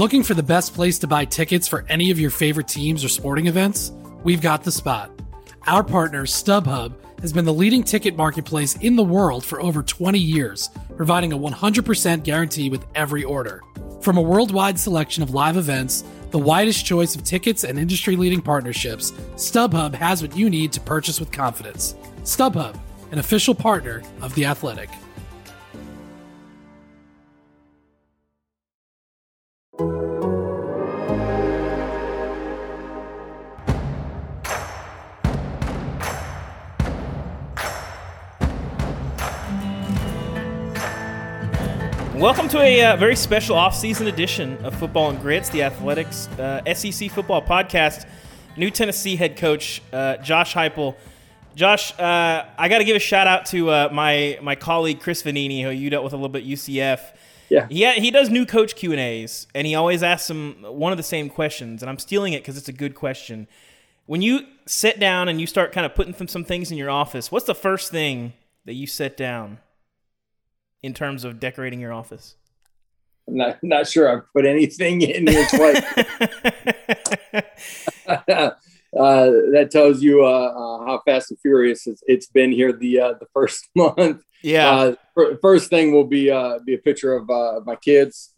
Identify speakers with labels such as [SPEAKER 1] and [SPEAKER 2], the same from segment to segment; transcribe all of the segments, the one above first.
[SPEAKER 1] Looking for the best place to buy tickets for any of your favorite teams or sporting events? We've got the spot. Our partner, StubHub, has been the leading ticket marketplace in the world for over 20 years, providing a 100% guarantee with every order. From a worldwide selection of live events, the widest choice of tickets and industry-leading partnerships, StubHub has what you need to purchase with confidence. StubHub, an official partner of The Athletic.
[SPEAKER 2] Welcome to a very special off-season edition of Football and Grits, the Athletics SEC football podcast. New Tennessee head coach Josh Heupel. Josh, I got to give a shout out to my colleague Chris Vanini, who you dealt with a little bit at UCF. Yeah, he does new coach Q&As, and he always asks them one of the same questions, and I'm stealing it because it's a good question. When you sit down and you start kind of putting some things in your office, what's the first thing that you set down in terms of decorating your office?
[SPEAKER 3] I'm not sure I've put anything in here twice. That tells you how fast and furious it's been here the first month.
[SPEAKER 2] Yeah.
[SPEAKER 3] First thing will be a picture of my kids.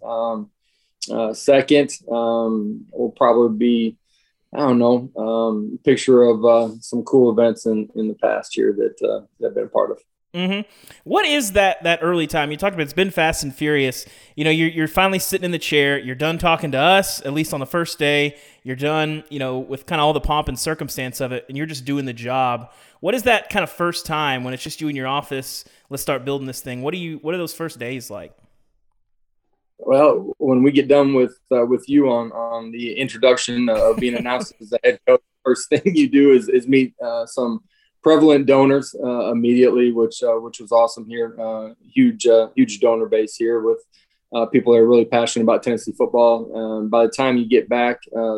[SPEAKER 3] Second will probably be, I don't know, picture of some cool events in the past year that I've been a part of.
[SPEAKER 2] Mm-hmm. What is that early time? You talked about it's been fast and furious. You know, you're finally sitting in the chair. You're done talking to us, at least on the first day. You're done, with kind of all the pomp and circumstance of it, and you're just doing the job. What is that kind of first time when it's just you in your office? Let's start building this thing. What are those first days like?
[SPEAKER 3] Well, when we get done with you on the introduction of being announced as the head coach, first thing you do is meet some prevalent donors immediately, which was awesome here. Huge donor base here with people that are really passionate about Tennessee football. By the time you get back,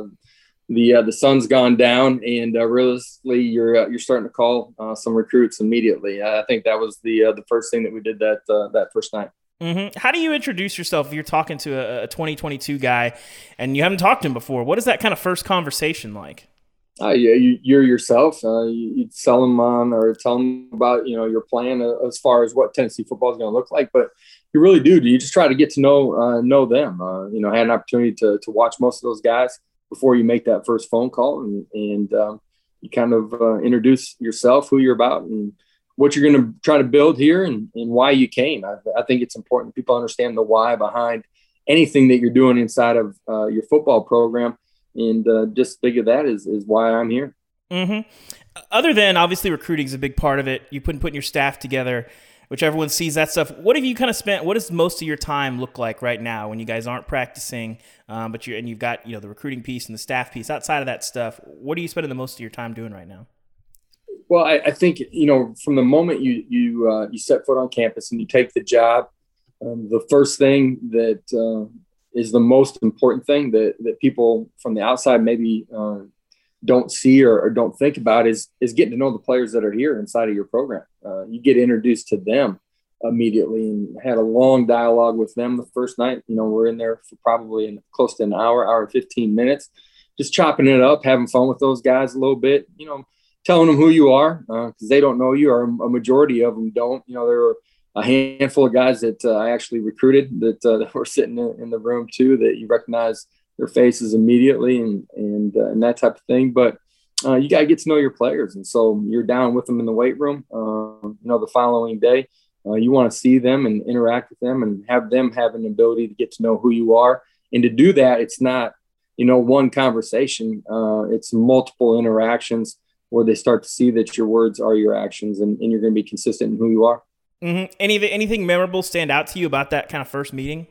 [SPEAKER 3] the sun's gone down, and realistically, you're starting to call some recruits immediately. I think that was the first thing that we did that first night.
[SPEAKER 2] Mm-hmm. How do you introduce yourself if you're talking to a 2022 guy and you haven't talked to him before? What is that kind of first conversation like?
[SPEAKER 3] You're yourself. You sell them on or tell them about your plan as far as what Tennessee football is going to look like. But you really do. You just try to get to know them. I had an opportunity to watch most of those guys before you make that first phone call, and you kind of introduce yourself, who you're about, and what you're going to try to build here, and why you came. I think it's important people understand the why behind anything that you're doing inside of your football program. And just think of that is why I'm here.
[SPEAKER 2] Mm-hmm. Other than obviously recruiting is a big part of it, you putting your staff together, which everyone sees that stuff. What have you kind of spent? What does most of your time look like right now when you guys aren't practicing? But you've got the recruiting piece and the staff piece. Outside of that stuff, what are you spending the most of your time doing right now?
[SPEAKER 3] Well, I think from the moment you set foot on campus and you take the job, the first thing that is the most important thing that people from the outside maybe don't see or don't think about is getting to know the players that are here inside of your program. You get introduced to them immediately and had a long dialogue with them the first night. We're in there for probably close to an hour and 15 minutes, just chopping it up, having fun with those guys a little bit, telling them who you are because they don't know you, or a majority of them don't. There were a handful of guys that I actually recruited that were sitting in the room too, that you recognize their faces immediately and that type of thing. But you got to get to know your players. And so you're down with them in the weight room, the following day. You want to see them and interact with them and have them have an ability to get to know who you are. And to do that, it's not, one conversation. It's multiple interactions where they start to see that your words are your actions and you're going to be consistent in who you are.
[SPEAKER 2] Mm-hmm. Anything memorable stand out to you about that kind of first meeting?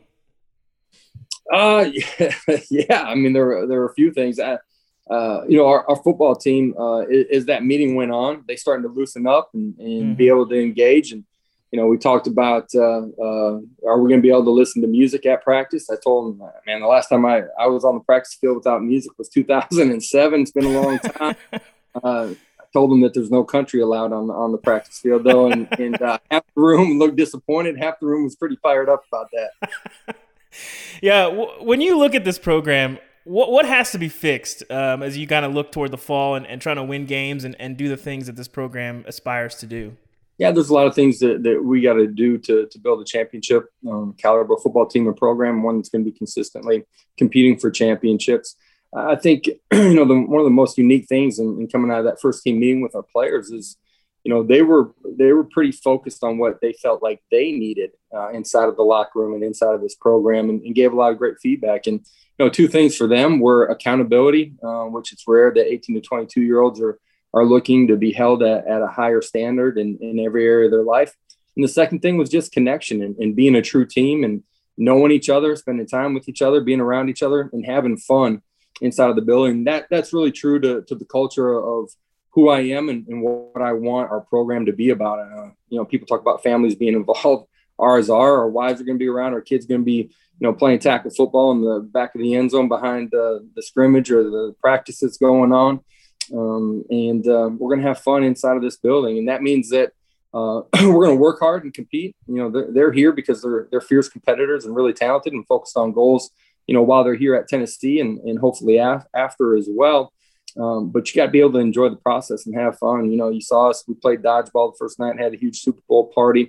[SPEAKER 3] Yeah. I mean, there are a few things. Our football team, as that meeting went on, they started to loosen up and be able to engage. And we talked about are we going to be able to listen to music at practice? I told them, man, the last time I was on the practice field without music was 2007. It's been a long time. I told them that there's no country allowed on the practice field, though, and half the room looked disappointed. Half the room was pretty fired up about that.
[SPEAKER 2] Yeah, when you look at this program, what has to be fixed as you kind of look toward the fall and trying to win games and do the things that this program aspires to do?
[SPEAKER 3] Yeah, there's a lot of things that we got to do to build a championship caliber football team and program, one that's going to be consistently competing for championships. I think, one of the most unique things in coming out of that first team meeting with our players is, they were pretty focused on what they felt like they needed inside of the locker room and inside of this program, and gave a lot of great feedback. And, two things for them were accountability, which it's rare that 18 to 22-year-olds are looking to be held at a higher standard in every area of their life. And the second thing was just connection and being a true team and knowing each other, spending time with each other, being around each other, and having fun inside of the building. That's really true to the culture of who I am and what I want our program to be about. People talk about families being involved. Ours are. Our wives are going to be around. Our kids are going to be, playing tackle football in the back of the end zone behind the scrimmage or the practice that's going on. We're going to have fun inside of this building. And that means that we're going to work hard and compete. They're here because they're fierce competitors and really talented and focused on goals, while they're here at Tennessee and hopefully after as well. But you got to be able to enjoy the process and have fun. You saw us, we played dodgeball the first night and had a huge Super Bowl party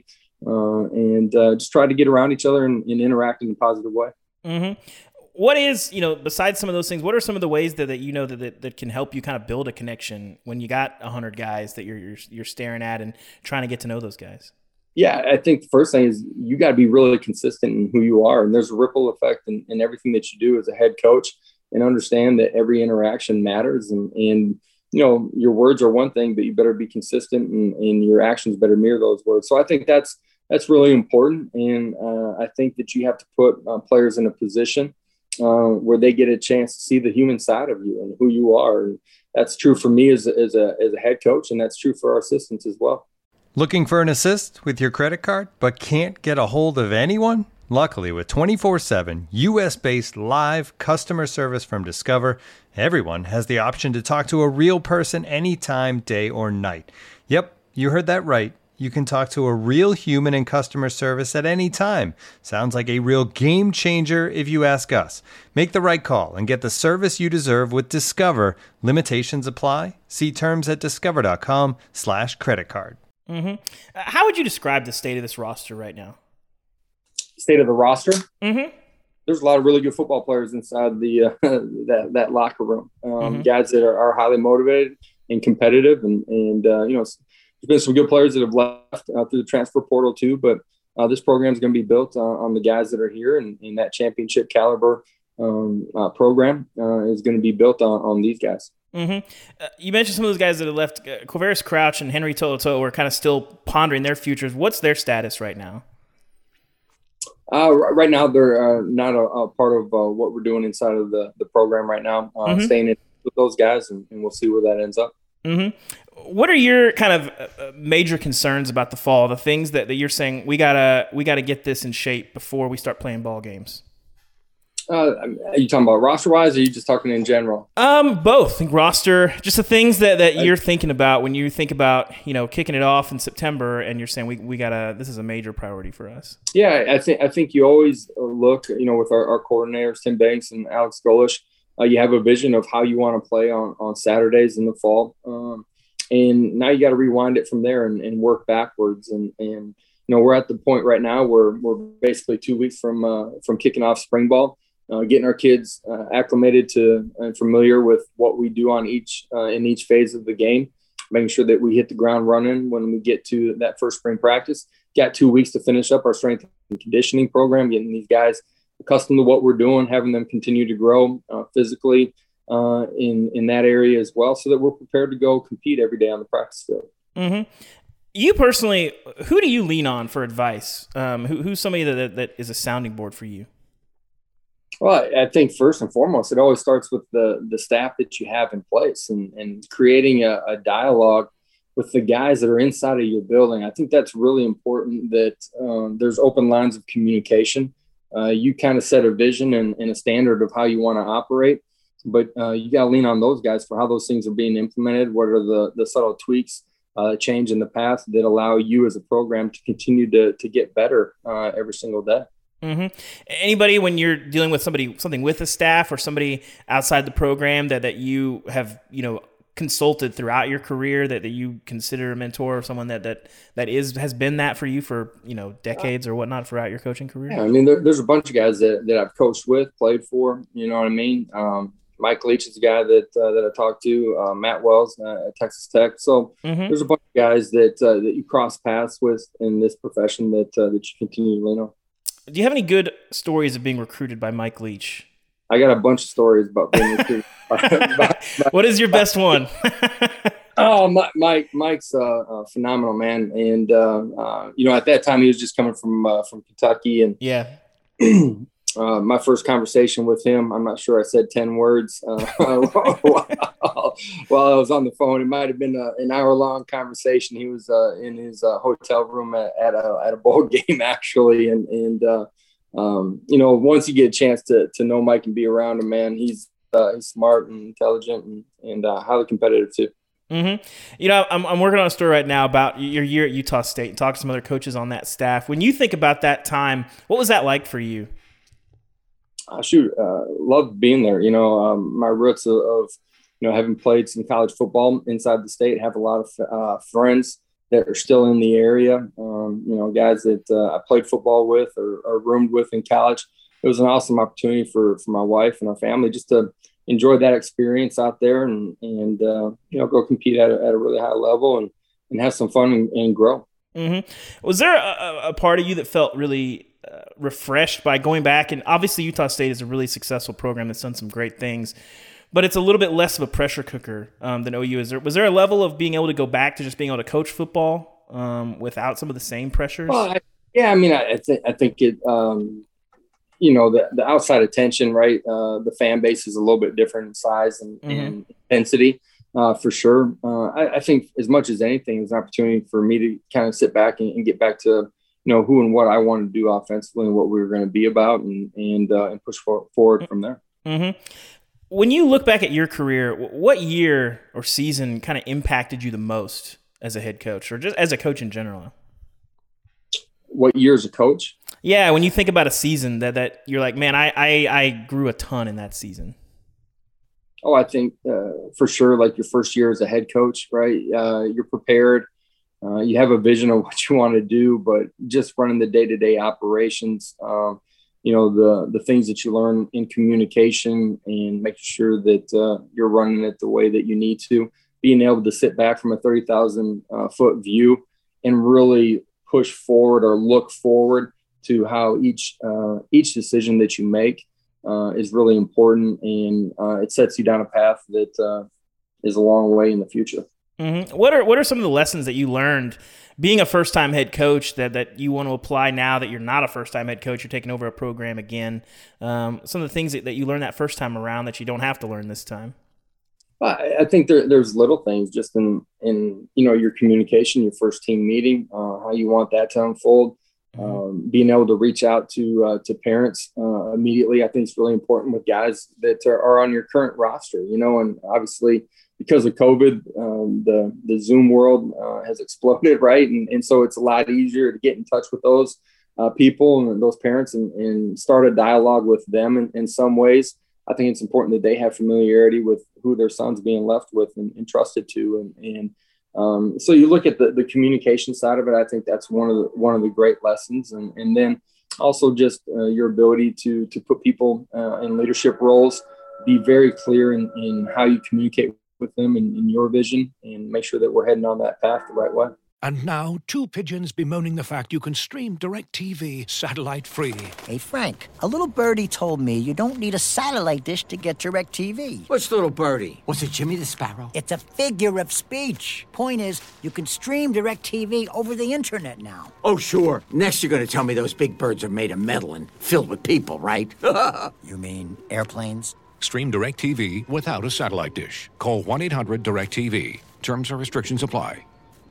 [SPEAKER 3] and just try to get around each other and interact in a positive way.
[SPEAKER 2] Mm-hmm. What is, besides some of those things, what are some of the ways that that can help you kind of build a connection when you got 100 guys that you're staring at and trying to get to know those guys?
[SPEAKER 3] Yeah, I think the first thing is you got to be really consistent in who you are. And there's a ripple effect in everything that you do as a head coach, and understand that every interaction matters. And your words are one thing, but you better be consistent and your actions better mirror those words. So I think that's really important. And I think that you have to put players in a position where they get a chance to see the human side of you and who you are. And that's true for me as a head coach, and that's true for our assistants as well.
[SPEAKER 4] Looking for an assist with your credit card, but can't get a hold of anyone? Luckily, with 24/7 U.S.-based live customer service from Discover, everyone has the option to talk to a real person anytime, day or night. Yep, you heard that right. You can talk to a real human in customer service at any time. Sounds like a real game changer if you ask us. Make the right call and get the service you deserve with Discover. Limitations apply. See terms at discover.com/creditcard.
[SPEAKER 2] Mm-hmm. How would you describe the state of this roster right now?
[SPEAKER 3] State of the roster?
[SPEAKER 2] Mm-hmm.
[SPEAKER 3] There's a lot of really good football players inside the that locker room. Guys that are highly motivated and competitive, and there's been some good players that have left through the transfer portal too. But this program is going to be built on the guys that are here, and that championship caliber program is going to be built on these guys.
[SPEAKER 2] Mm-hmm. You mentioned some of those guys that have left. Quavaris Crouch and Henry To'oTo'o are kind of still pondering their futures. What's their status right now?
[SPEAKER 3] Right now, they're not a part of what we're doing inside of the program right now. Staying in with those guys, and we'll see where that ends up.
[SPEAKER 2] Mm-hmm. What are your kind of major concerns about the fall? The things that you're saying we gotta get this in shape before we start playing ball games.
[SPEAKER 3] Are you talking about roster-wise, or are you just talking in general?
[SPEAKER 2] Both. I think roster, just the things that you're thinking about when you think about, kicking it off in September, and you're saying we gotta. This is a major priority for us.
[SPEAKER 3] Yeah, I think you always look, with our coordinators, Tim Banks and Alex Golish, you have a vision of how you want to play on Saturdays in the fall, and now you got to rewind it from there and work backwards. And we're at the point right now where we're basically 2 weeks from kicking off spring ball. Getting our kids acclimated to and familiar with what we do on in each phase of the game, making sure that we hit the ground running when we get to that first spring practice. Got 2 weeks to finish up our strength and conditioning program, getting these guys accustomed to what we're doing, having them continue to grow physically in that area as well, so that we're prepared to go compete every day on the practice field.
[SPEAKER 2] Mm-hmm. You personally, who do you lean on for advice? Who's somebody that is a sounding board for you?
[SPEAKER 3] Well, I think first and foremost, it always starts with the staff that you have in place and creating a dialogue with the guys that are inside of your building. I think that's really important, that there's open lines of communication. You kind of set a vision and a standard of how you want to operate, but you got to lean on those guys for how those things are being implemented. What are the subtle tweaks, change in the path that allow you as a program to continue to get better every single day.
[SPEAKER 2] Anybody, when you're dealing with something with the staff or somebody outside the program that you have, consulted throughout your career that you consider a mentor or someone that has been that for you for, decades or whatnot throughout your coaching career?
[SPEAKER 3] Yeah, I mean, there's a bunch of guys that I've coached with, played for, you know what I mean? Mike Leach is a guy that I talked to, Matt Wells at Texas Tech. So there's a bunch of guys that you cross paths with in this profession that you continue to lean on.
[SPEAKER 2] Do you have any good stories of being recruited by Mike Leach?
[SPEAKER 3] I got a bunch of stories about being recruited.
[SPEAKER 2] What is your best one?
[SPEAKER 3] Mike's a phenomenal man. And, at that time he was just coming from Kentucky, and my first conversation with him, I'm not sure I said 10 words while I was on the phone. It might've been an hour-long conversation. He was in his hotel room at a bowl game, actually. And once you get a chance to know Mike and be around him, man, he's smart and intelligent and highly competitive too.
[SPEAKER 2] I'm working on a story right now about your year at Utah State and talk to some other coaches on that staff. When you think about that time, what was that like for you?
[SPEAKER 3] Loved being there. My roots of having played some college football inside the state, have a lot of friends that are still in the area. Guys that I played football with or roomed with in college. It was an awesome opportunity for my wife and our family just to enjoy that experience out there and go compete at a really high level and have some fun and grow.
[SPEAKER 2] Was there a part of you that felt really refreshed by going back? And obviously Utah State is a really successful program that's done some great things, but it's a little bit less of a pressure cooker than OU is. Was there a level of being able to go back to just being able to coach football without some of the same pressures?
[SPEAKER 3] Well, I think it, the outside attention, right? The fan base is a little bit different in size and intensity, for sure. I think as much as anything, it's an opportunity for me to kind of sit back and get back to, who and what I want to do offensively and what we were going to be about and push forward from there.
[SPEAKER 2] When you look back at your career, what year or season kind of impacted you the most as a head coach or just as a coach in general?
[SPEAKER 3] What year as a coach?
[SPEAKER 2] Yeah, when you think about a season that you're like, man, I grew a ton in that season.
[SPEAKER 3] Oh, I think for sure, like your first year as a head coach, right? You're prepared. You have a vision of what you want to do, but just running the day-to-day operations, the things that you learn in communication and making sure that you're running it the way that you need to, being able to sit back from a 30,000 foot view and really push forward or look forward to how each decision that you make is really important, and it sets you down a path that is a long way in the future.
[SPEAKER 2] What are some of the lessons that you learned being a first-time head coach that you want to apply now that you're not a first-time head coach, you're taking over a program again? Some of the things that you learned that first time around that you don't have to learn this time?
[SPEAKER 3] I think there's little things just in your communication, your first team meeting, how you want that to unfold. Being able to reach out to parents immediately, I think is really important with guys that are on your current roster, and obviously because of COVID, the Zoom world has exploded, right? And so it's a lot easier to get in touch with those people and those parents and start a dialogue with them in some ways. I think it's important that they have familiarity with who their son's being left with and trusted to. So you look at the communication side of it. I think that's one of the great lessons. And then also just your ability to put people in leadership roles, be very clear in how you communicate with them and in your vision, and make sure that we're heading on that path the right way.
[SPEAKER 5] And now, two pigeons bemoaning the fact you can stream DirecTV satellite-free.
[SPEAKER 6] Hey, Frank, a little birdie told me you don't need a satellite dish to get DirecTV.
[SPEAKER 7] Which little birdie? Was it Jimmy the Sparrow?
[SPEAKER 6] It's a figure of speech. Point is, you can stream DirecTV over the internet now.
[SPEAKER 7] Oh, sure. Next you're going to tell me those big birds are made of metal and filled with people, right?
[SPEAKER 6] You mean airplanes?
[SPEAKER 5] Stream DirecTV without a satellite dish. Call 1-800-DirecTV. Terms and restrictions apply.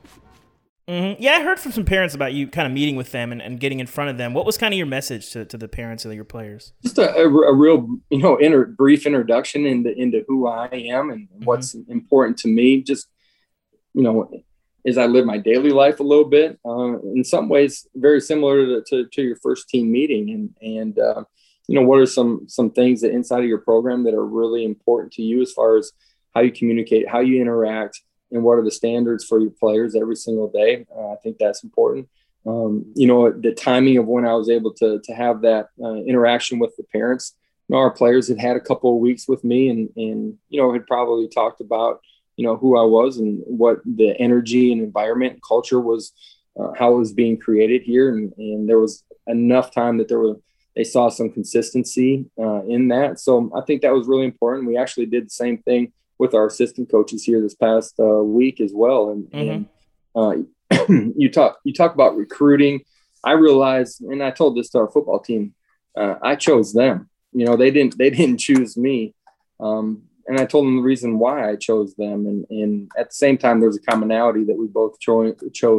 [SPEAKER 2] Yeah, I heard from some parents about you kind of meeting with them and getting in front of them. What was kind of your message to the parents of your players?
[SPEAKER 3] Just a real, brief introduction into who I am and what's important to me. Just, as I live my daily life a little bit. In some ways, very similar to your first team meeting, and what are some things that inside of your program that are really important to you as far as how you communicate, how you interact, and what are the standards for your players every single day. I think that's important. The timing of when I was able to have that interaction with the parents. Our players had a couple of weeks with me and had probably talked about, who I was and what the energy and environment and culture was, how it was being created here. And there was enough time that they saw some consistency in that. So I think that was really important. We actually did the same thing with our assistant coaches here this past week as well. And you talk about recruiting. I realized, and I told this to our football team, I chose them. They didn't choose me. And I told them the reason why I chose them. And at the same time, there's a commonality that we both chose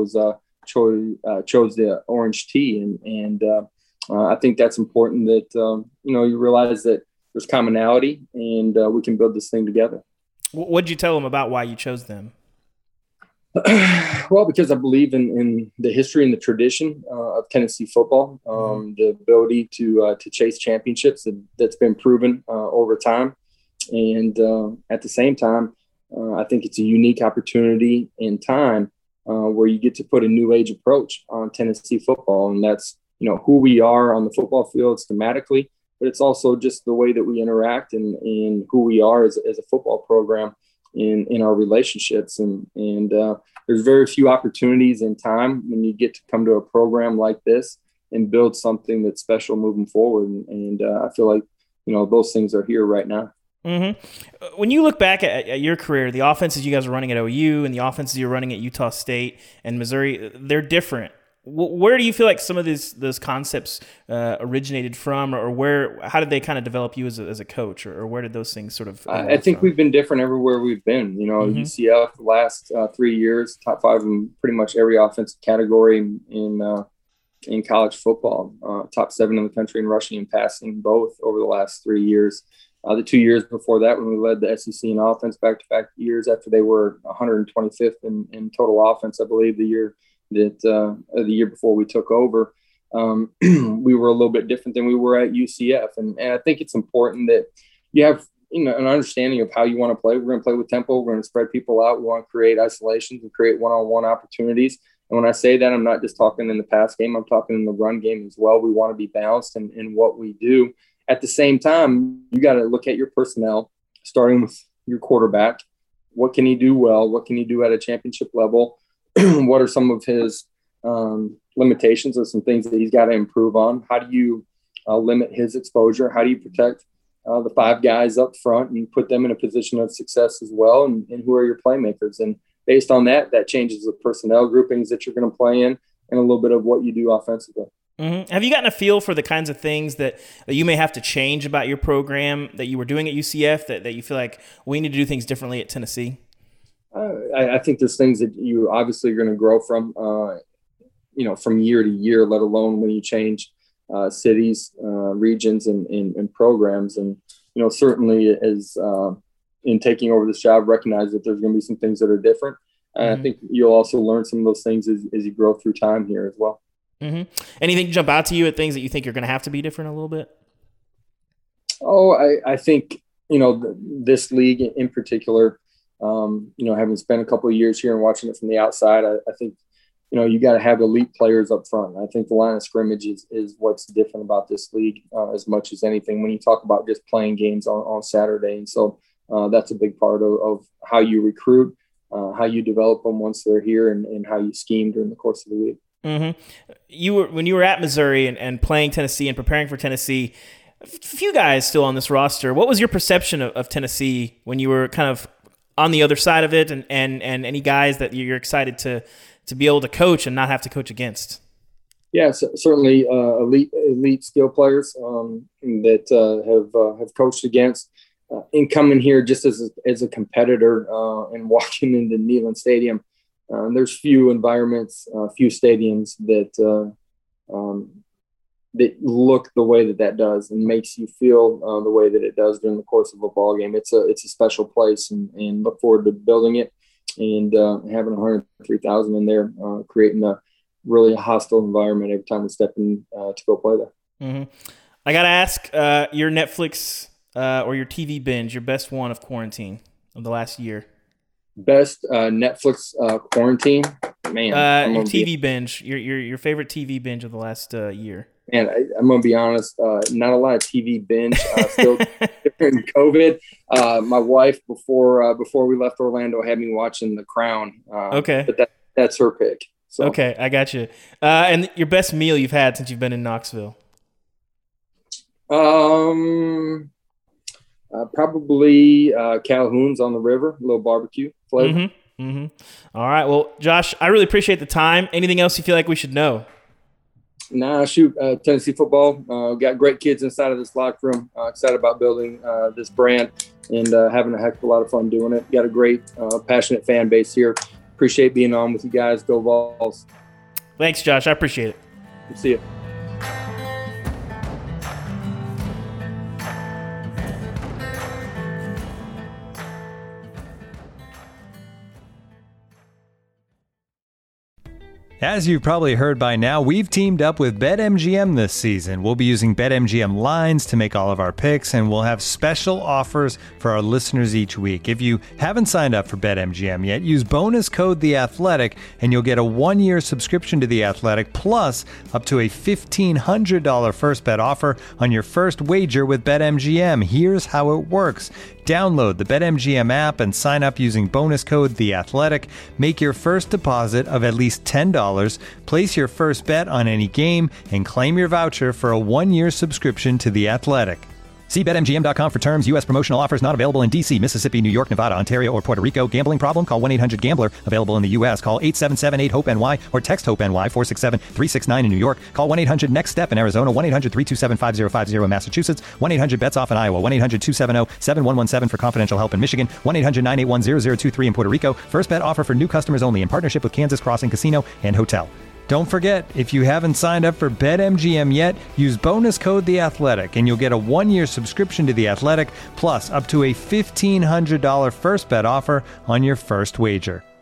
[SPEAKER 3] the orange tea. And I think that's important that, you realize that there's commonality and we can build this thing together.
[SPEAKER 2] What did you tell them about why you chose them?
[SPEAKER 3] Well, because I believe in the history and the tradition of Tennessee football, the ability to chase championships that's been proven over time. And at the same time, I think it's a unique opportunity in time where you get to put a new age approach on Tennessee football. And that's, who we are on the football field schematically, but it's also just the way that we interact and who we are as a football program in our relationships. And there's very few opportunities in time when you get to come to a program like this and build something that's special moving forward. And I feel like, those things are here right now.
[SPEAKER 2] Mm-hmm. When you look back at your career, the offenses you guys were running at OU and the offenses you're running at Utah State and Missouri, they're different. Where do you feel like some of those concepts originated from, or how did they kind of develop you as a coach, or where did those things sort of?
[SPEAKER 3] I think we've been different everywhere we've been. UCF the last 3 years, top 5 in pretty much every offensive category in college football, top 7 in the country in rushing and passing, both over the last 3 years. The 2 years before that, when we led the SEC in offense back-to-back years after they were 125th in total offense, I believe the year before we took over, we were a little bit different than we were at UCF. And I think it's important that you have, an understanding of how you want to play. We're going to play with tempo. We're going to spread people out. We want to create isolations and create one-on-one opportunities. And when I say that, I'm not just talking in the pass game. I'm talking in the run game as well. We want to be balanced in what we do. At the same time, you got to look at your personnel, starting with your quarterback. What can he do well? What can he do at a championship level? What are some of his limitations or some things that he's got to improve on? How do you limit his exposure? How do you protect the 5 guys up front and put them in a position of success as well? And who are your playmakers? And based on that changes the personnel groupings that you're going to play in and a little bit of what you do offensively.
[SPEAKER 2] Mm-hmm. Have you gotten a feel for the kinds of things that you may have to change about your program that you were doing at UCF that you feel like we need to do things differently at Tennessee?
[SPEAKER 3] I think there's things that you obviously are going to grow from, from year to year, let alone when you change cities, regions, and programs. And, certainly as in taking over this job, recognize that there's going to be some things that are different. I think you'll also learn some of those things as you grow through time here as well.
[SPEAKER 2] Mm-hmm. Anything jump out to you at things that you think you're going to have to be different a little bit?
[SPEAKER 3] Oh, I think, this league in particular, having spent a couple of years here and watching it from the outside, I think, you got to have elite players up front. I think the line of scrimmage is what's different about this league as much as anything when you talk about just playing games on Saturday. And so that's a big part of how you recruit, how you develop them once they're here and how you scheme during the course of the week.
[SPEAKER 2] Mm-hmm. When you were at Missouri and playing Tennessee and preparing for Tennessee, a few guys still on this roster. What was your perception of Tennessee when you were kind of on the other side of it, and any guys that you're excited to be able to coach and not have to coach against?
[SPEAKER 3] Yeah, certainly elite skill players that have coached against. In coming here just as a competitor and walking into Neyland Stadium, there's few environments, few stadiums that look the way that does and makes you feel the way that it does during the course of a ball game. It's a special place and look forward to building it and having 103,000 in there, creating a really hostile environment every time we step in to go play there.
[SPEAKER 2] Mm-hmm. I got to ask your Netflix or your TV binge, your best one of quarantine of the last year.
[SPEAKER 3] Best Netflix quarantine, man.
[SPEAKER 2] Your TV binge, your favorite TV binge of the last year.
[SPEAKER 3] Man, I'm gonna be honest. Not a lot of TV binge. Still during COVID. My wife before we left Orlando had me watching The Crown.
[SPEAKER 2] Okay,
[SPEAKER 3] but that's her pick. So.
[SPEAKER 2] Okay, I got you. And your best meal you've had since you've been in Knoxville?
[SPEAKER 3] Probably Calhoun's on the river, a little barbecue flavor.
[SPEAKER 2] Mm-hmm. Mm-hmm. All right. Well, Josh, I really appreciate the time. Anything else you feel like we should know?
[SPEAKER 3] Nah, shoot. Tennessee football. Got great kids inside of this locker room. Excited about building this brand and having a heck of a lot of fun doing it. Got a great, passionate fan base here. Appreciate being on with you guys. Go Vols.
[SPEAKER 2] Thanks, Josh. I appreciate it.
[SPEAKER 3] See you.
[SPEAKER 4] As you've probably heard by now, we've teamed up with BetMGM this season. We'll be using BetMGM lines to make all of our picks, and we'll have special offers for our listeners each week. If you haven't signed up for BetMGM yet, use bonus code The Athletic, and you'll get a 1-year subscription to The Athletic, plus up to a $1,500 first bet offer on your first wager with BetMGM. Here's how it works. Download the BetMGM app and sign up using bonus code The Athletic. Make your first deposit of at least $10. Place your first bet on any game and claim your voucher for a 1-year subscription to The Athletic. See BetMGM.com for terms. U.S. promotional offers not available in D.C., Mississippi, New York, Nevada, Ontario, or Puerto Rico. Gambling problem? Call 1-800-GAMBLER. Available in the U.S. Call 877-8-HOPE-NY or text HOPE-NY 467-369 in New York. Call 1-800-NEXT-STEP in Arizona. 1-800-327-5050 in Massachusetts. 1-800-BETS-OFF in Iowa. 1-800-270-7117 for confidential help in Michigan. 1-800-981-0023 in Puerto Rico. First bet offer for new customers only in partnership with Kansas Crossing Casino and Hotel. Don't forget, if you haven't signed up for BetMGM yet, use bonus code The Athletic, and you'll get a 1-year subscription to The Athletic, plus up to a $1,500 first bet offer on your first wager.